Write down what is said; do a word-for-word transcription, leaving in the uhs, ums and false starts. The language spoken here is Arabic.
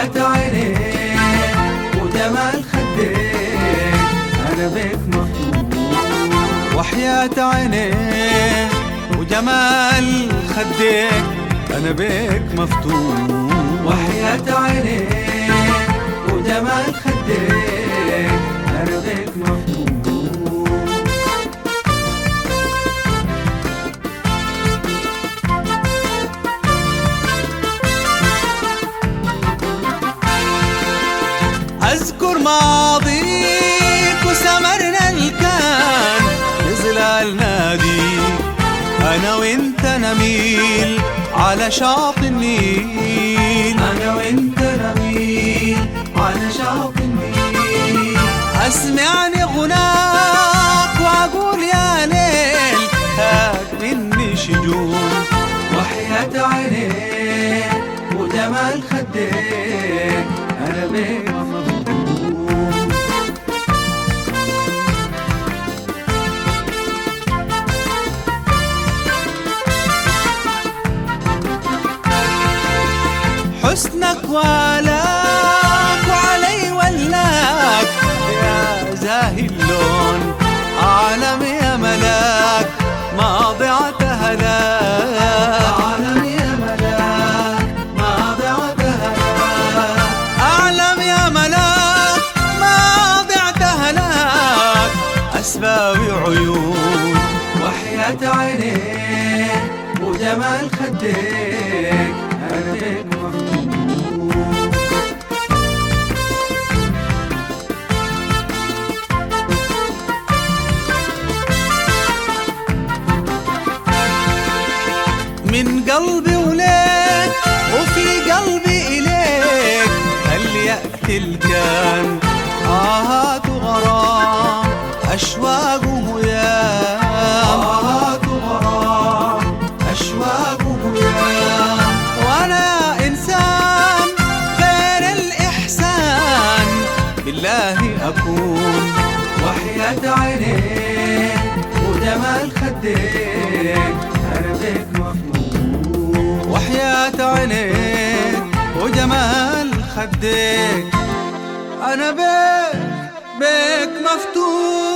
وحياة عينيك وجمال خديك أنا بيك مفتون. وحياة عينيك وجمال خديك أنا بيك مفتون. وحياة عينيك وجمال خديك أنا بيك مفتون. أذكر ماضيك وسمرنا الكان بظلال ناديك أنا وإنت نميل على شاطئ النيل. أنا وإنت نميل على شاطئ النيل. أسمعني غناك وأقول يا ليل هاك مني شجون. وحياة عينيك وجمال خديك أنا بيك مفتون. حسنك والاك وعلي ولاك يا زاهي اللون. أعلم يا ملاك ما ضعت هلاك. أعلم يا ملاك ما ضعت هلاك. أعلم يا ملاك ما ضعت هلاك أسباب عيون. وحياة عينيك وجمال خديك أنا بيك مفتون. من قلبي وليك وفي قلبي إليك هل يأتي الكان آهات وغرام أشواق وهيام. آهات وغرام أشواق وهيام. وأنا إنسان غير الإحسان بالله أكون. وحياة عينيك وجمال خديك أنا بيك مفتون. وحياة عينيك وجمال خديك أنا بيك بيك مفتون.